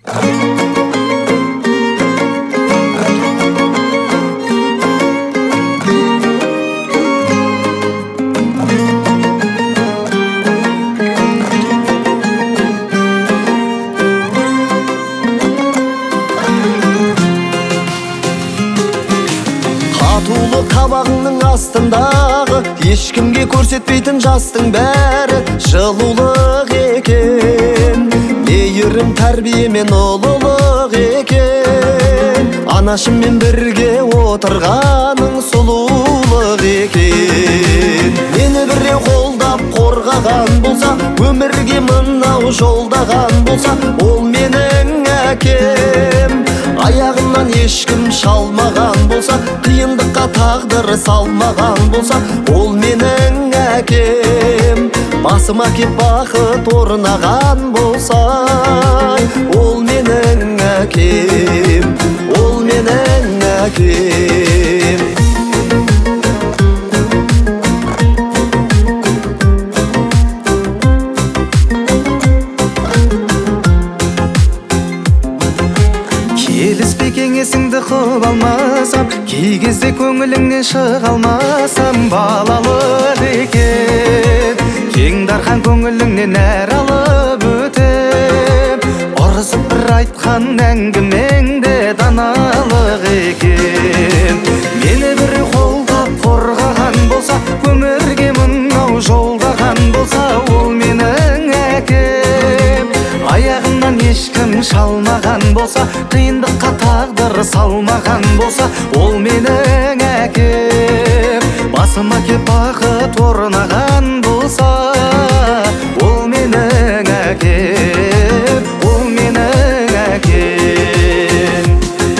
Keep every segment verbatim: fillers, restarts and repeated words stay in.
Татулы қабағыңның астындағы ешкімге көрсетпейтін жастың бәрі жылулық екен. Мейірім тәрбиемен ұлылық екен. Анашыммен бірге отырғаның сұлулық екен. Мені біреу қолдап қорғаған болса, өмірге мынау жолдаған болса, ол менің әкем. Аяғымнан ешкім шалмаған болса, қиындыққа тағдыр салмаған болса, ол менің әкем. Басыма кеп бақыт орнаған болса, ол менің әкем, ол менің әкем. Келіспей кеңесіңді қып алмасам, кей кезде көңіліңнен шыға алмасам, балалық екен. Кең дархан көңіліңнен әр алып өтем. Ұрысып бір айтқан әңгімеңде даналық екен. Мені бір қолдап қорғаған болса, өмірге мынау жолдаған болса, ол менің әкем. Аяғымнан ешкім шалмаған болса, қиындыққа тағдыр салмаған болса, ол менің әкем. Басыма кеп бақыт орнаған болса, ол менің әкем, ол менің әкем.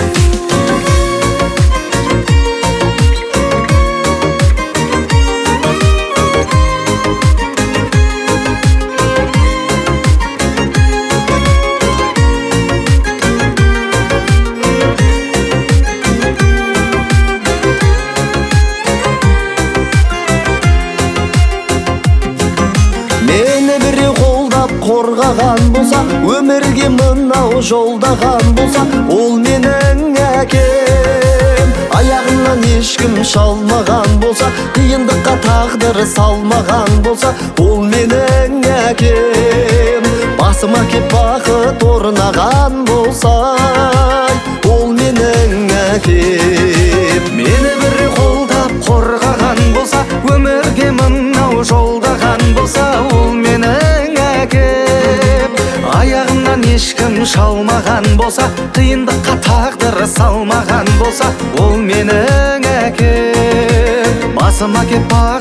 Мені біреу қолдап қорғаған болса, өмірге мынау жолдаған болса, ол менің әкем. Аяғымнан ешкім шалмаған болса, қиындыққа тағдыр салмаған болса, ол менің әкем. Басыма кеп бақыт орнаған болса, ол менің әкем. Мені біреу қолдап қорғаған болса, өмірге мынау жолдаған болса, ол менің әкем. Аяғымнан ешкім шалмаған болса, қиындыққа тағдыр салмаған болса, ол менің әкем. Басыма кеп